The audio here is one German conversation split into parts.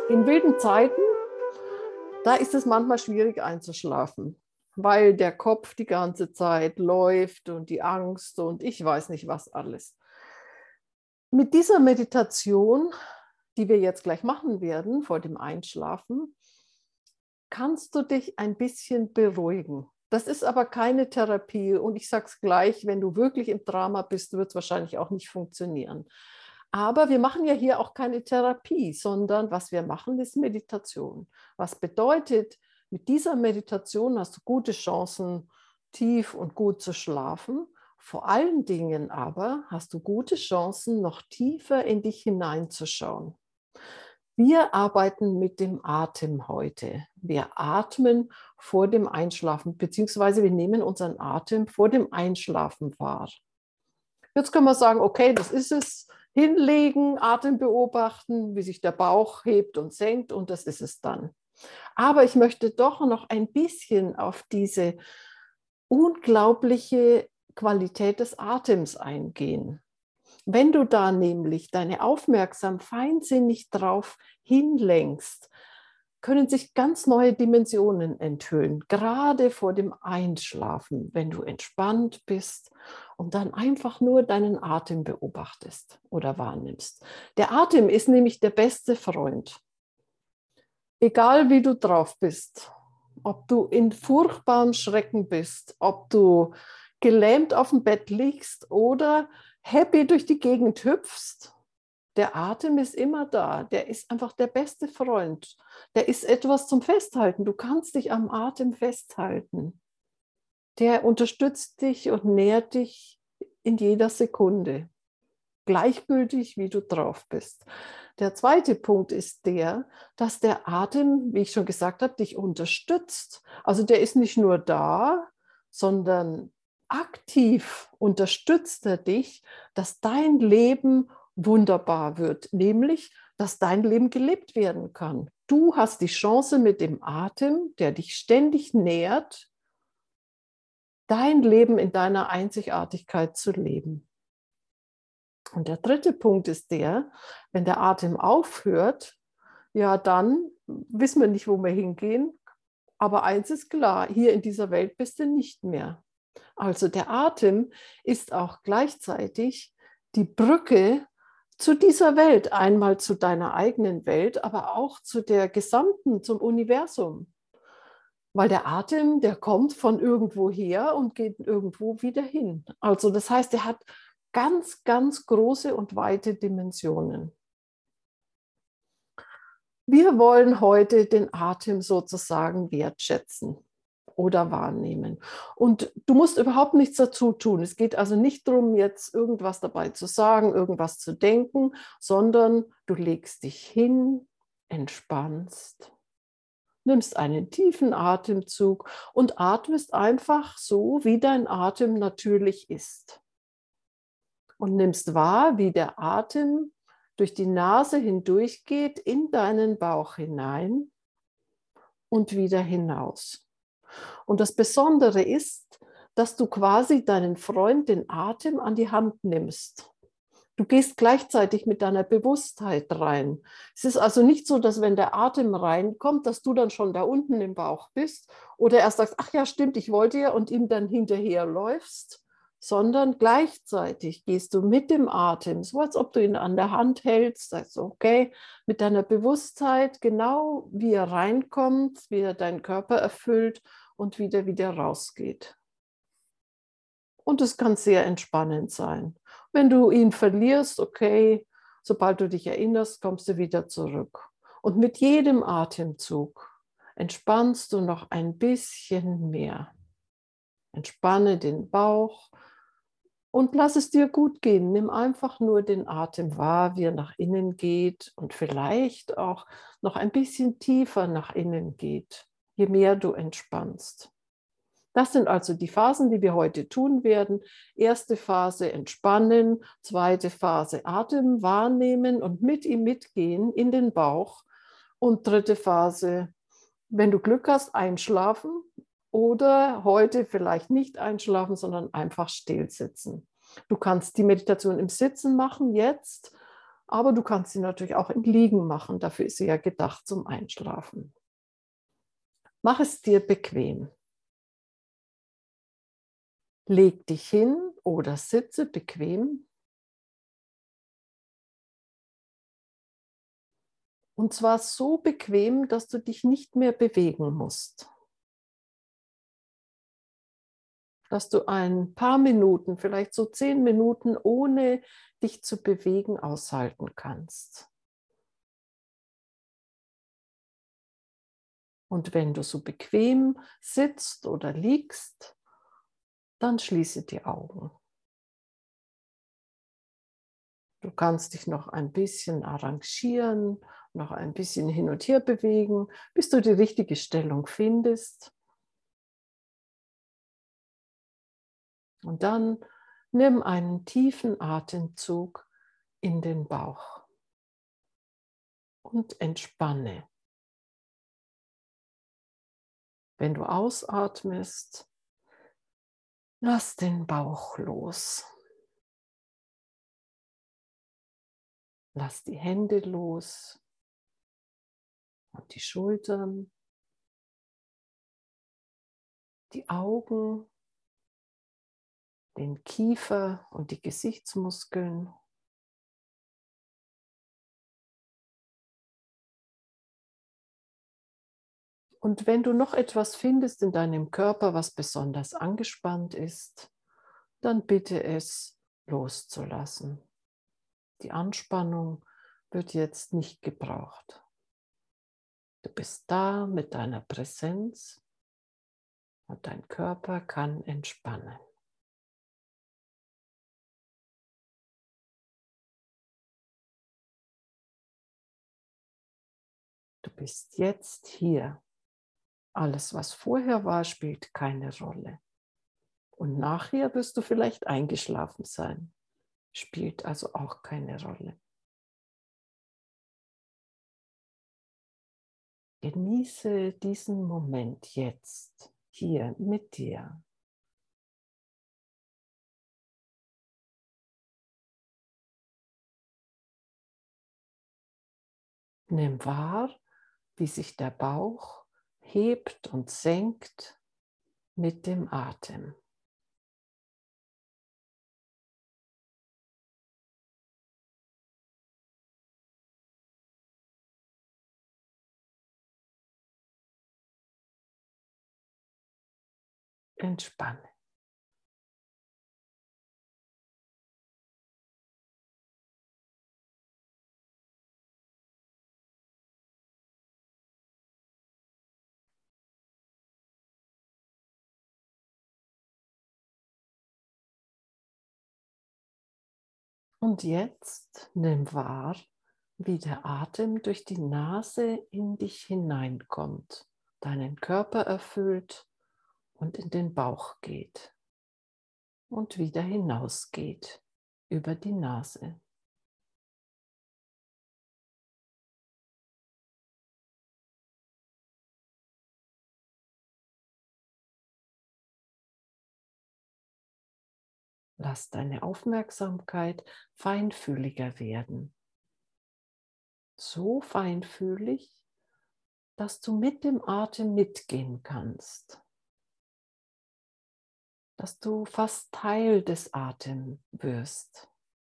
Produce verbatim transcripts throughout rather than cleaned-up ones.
In wilden Zeiten, da ist es manchmal schwierig einzuschlafen, weil der Kopf die ganze Zeit läuft und die Angst und ich weiß nicht was alles. Mit dieser Meditation, die wir jetzt gleich machen werden vor dem Einschlafen, kannst du dich ein bisschen beruhigen. Das ist aber keine Therapie und ich sage es gleich, wenn du wirklich im Drama bist, wird es wahrscheinlich auch nicht funktionieren. Aber wir machen ja hier auch keine Therapie, sondern was wir machen, ist Meditation. Was bedeutet, mit dieser Meditation hast du gute Chancen, tief und gut zu schlafen. Vor allen Dingen aber hast du gute Chancen, noch tiefer in dich hineinzuschauen. Wir arbeiten mit dem Atem heute. Wir atmen vor dem Einschlafen, beziehungsweise wir nehmen unseren Atem vor dem Einschlafen wahr. Jetzt können wir sagen, okay, das ist es. Hinlegen, Atem beobachten, wie sich der Bauch hebt und senkt und das ist es dann. Aber ich möchte doch noch ein bisschen auf diese unglaubliche Qualität des Atems eingehen. Wenn du da nämlich deine Aufmerksamkeit feinsinnig drauf hinlenkst, können sich ganz neue Dimensionen enthüllen, gerade vor dem Einschlafen, wenn du entspannt bist und dann einfach nur deinen Atem beobachtest oder wahrnimmst. Der Atem ist nämlich der beste Freund. Egal wie du drauf bist, ob du in furchtbarem Schrecken bist, ob du gelähmt auf dem Bett liegst oder happy durch die Gegend hüpfst, der Atem ist immer da, der ist einfach der beste Freund. Der ist etwas zum Festhalten. Du kannst dich am Atem festhalten. Der unterstützt dich und nährt dich in jeder Sekunde. Gleichgültig, wie du drauf bist. Der zweite Punkt ist der, dass der Atem, wie ich schon gesagt habe, dich unterstützt. Also der ist nicht nur da, sondern aktiv unterstützt er dich, dass dein Leben wunderbar wird, nämlich, dass dein Leben gelebt werden kann. Du hast die Chance mit dem Atem, der dich ständig nährt, dein Leben in deiner Einzigartigkeit zu leben. Und der dritte Punkt ist der, wenn der Atem aufhört, ja, dann wissen wir nicht, wo wir hingehen. Aber eins ist klar, hier in dieser Welt bist du nicht mehr. Also der Atem ist auch gleichzeitig die Brücke zu dieser Welt, einmal zu deiner eigenen Welt, aber auch zu der gesamten, zum Universum. Weil der Atem, der kommt von irgendwo her und geht irgendwo wieder hin. Also das heißt, er hat ganz, ganz große und weite Dimensionen. Wir wollen heute den Atem sozusagen wertschätzen oder wahrnehmen. Und du musst überhaupt nichts dazu tun. Es geht also nicht darum, jetzt irgendwas dabei zu sagen, irgendwas zu denken, sondern du legst dich hin, entspannst, nimmst einen tiefen Atemzug und atmest einfach so, wie dein Atem natürlich ist. Und nimmst wahr, wie der Atem durch die Nase hindurchgeht in deinen Bauch hinein und wieder hinaus. Und das Besondere ist, dass du quasi deinen Freund, den Atem, an die Hand nimmst. Du gehst gleichzeitig mit deiner Bewusstheit rein. Es ist also nicht so, dass wenn der Atem reinkommt, dass du dann schon da unten im Bauch bist oder erst sagst, ach ja, stimmt, ich wollte ja und ihm dann hinterherläufst, sondern gleichzeitig gehst du mit dem Atem, so als ob du ihn an der Hand hältst, sagst okay, mit deiner Bewusstheit, genau wie er reinkommt, wie er deinen Körper erfüllt und wieder wieder rausgeht. Und es kann sehr entspannend sein. Wenn du ihn verlierst, okay, sobald du dich erinnerst, kommst du wieder zurück. Und mit jedem Atemzug entspannst du noch ein bisschen mehr. Entspanne den Bauch und lass es dir gut gehen. Nimm einfach nur den Atem wahr, wie er nach innen geht und vielleicht auch noch ein bisschen tiefer nach innen geht, je mehr du entspannst. Das sind also die Phasen, die wir heute tun werden. Erste Phase entspannen, zweite Phase Atem wahrnehmen und mit ihm mitgehen in den Bauch. Und dritte Phase, wenn du Glück hast, einschlafen oder heute vielleicht nicht einschlafen, sondern einfach still sitzen. Du kannst die Meditation im Sitzen machen jetzt, Aber du kannst sie natürlich auch im Liegen machen. Dafür ist sie ja gedacht zum Einschlafen. Mach es dir bequem. Leg dich hin oder sitze bequem. Und zwar so bequem, dass du dich nicht mehr bewegen musst. Dass du ein paar Minuten, vielleicht so zehn Minuten, ohne dich zu bewegen, aushalten kannst. Und wenn du so bequem sitzt oder liegst, dann schließe die Augen. Du kannst dich noch ein bisschen arrangieren, noch ein bisschen hin und her bewegen, bis du die richtige Stellung findest. Und dann nimm einen tiefen Atemzug in den Bauch und entspanne. Wenn du ausatmest, lass den Bauch los. Lass die Hände los und die Schultern, die Augen, den Kiefer und die Gesichtsmuskeln. Und wenn du noch etwas findest in deinem Körper, was besonders angespannt ist, dann bitte es loszulassen. Die Anspannung wird jetzt nicht gebraucht. Du bist da mit deiner Präsenz und dein Körper kann entspannen. Du bist jetzt hier. Alles, was vorher war, spielt keine Rolle. Und nachher wirst du vielleicht eingeschlafen sein. Spielt also auch keine Rolle. Genieße diesen Moment jetzt, hier mit dir. Nimm wahr, wie sich der Bauch hebt und senkt mit dem Atem. Entspanne. Und jetzt nimm wahr, wie der Atem durch die Nase in dich hineinkommt, deinen Körper erfüllt und in den Bauch geht und wieder hinausgeht über die Nase. Lass deine Aufmerksamkeit feinfühliger werden. So feinfühlig, dass du mit dem Atem mitgehen kannst. Dass du fast Teil des Atems wirst.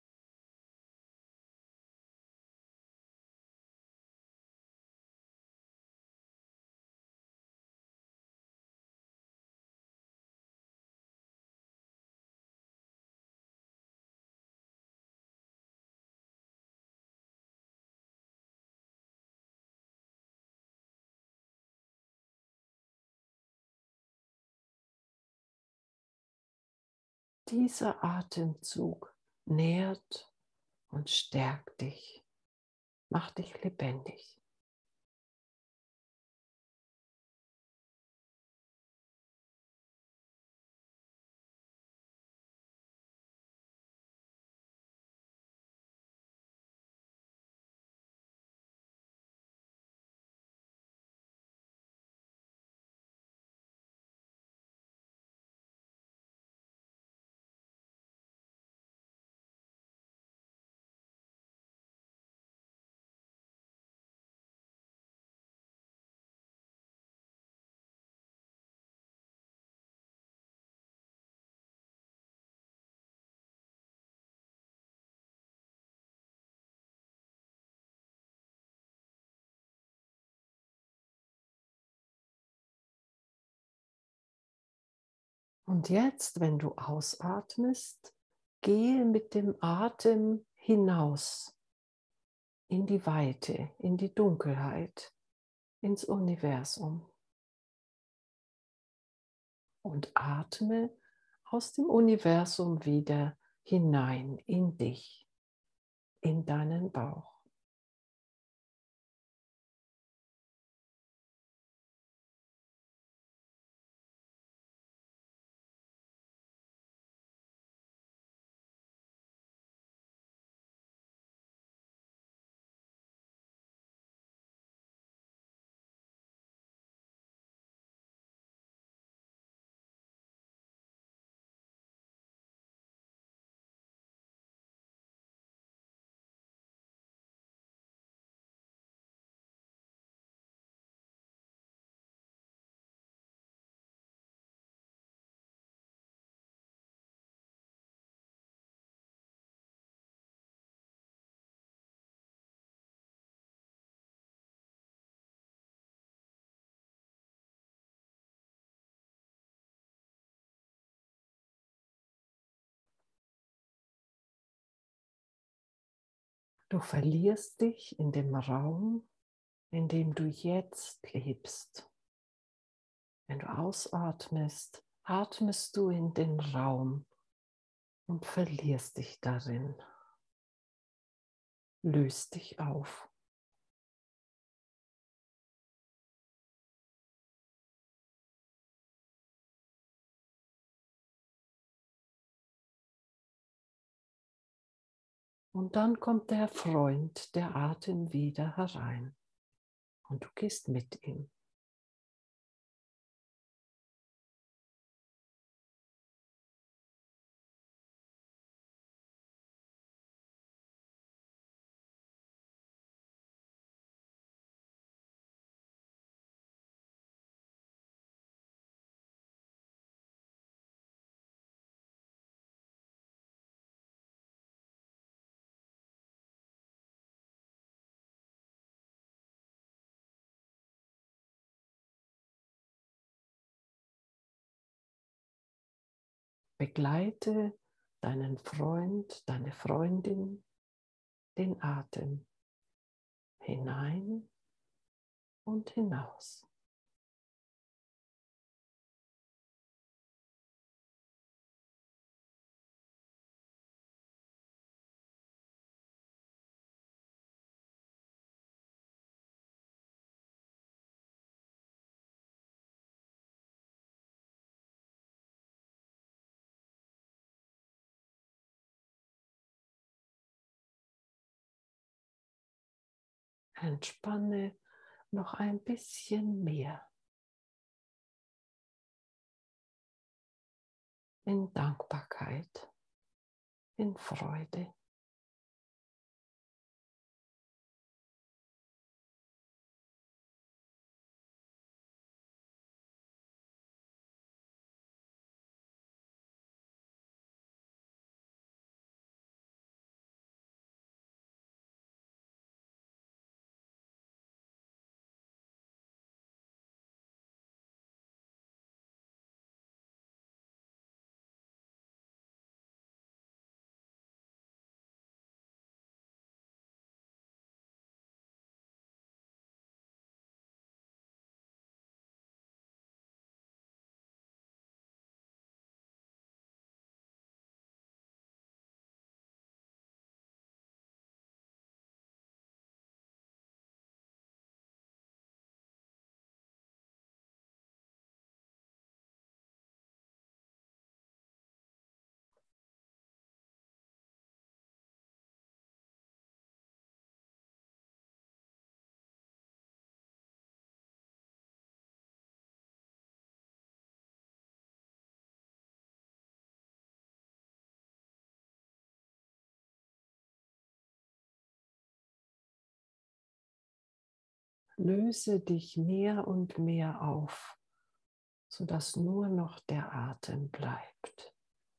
Dieser Atemzug nährt und stärkt dich, macht dich lebendig. Und jetzt, wenn du ausatmest, gehe mit dem Atem hinaus in die Weite, in die Dunkelheit, ins Universum. Und atme aus dem Universum wieder hinein in dich, in deinen Bauch. Du verlierst dich in dem Raum, in dem du jetzt lebst. Wenn du ausatmest, atmest du in den Raum und verlierst dich darin. Löst dich auf. Und dann kommt der Freund, der Atem wieder herein. Und du gehst mit ihm. Begleite deinen Freund, deine Freundin, den Atem hinein und hinaus. Entspanne noch ein bisschen mehr in Dankbarkeit, in Freude. Löse dich mehr und mehr auf, sodass nur noch der Atem bleibt.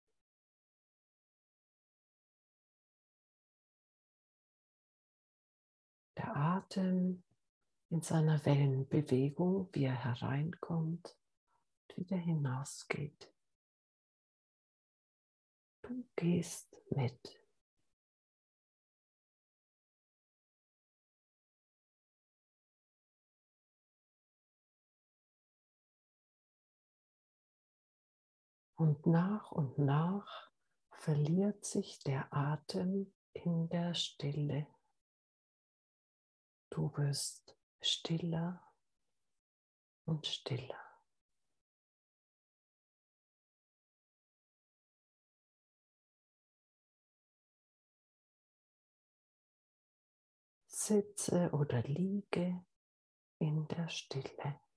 Der Atem in seiner Wellenbewegung, wie er hereinkommt und wieder hinausgeht. Du gehst mit. Und nach und nach verliert sich der Atem in der Stille. Du wirst stiller und stiller. Sitze oder liege in der Stille.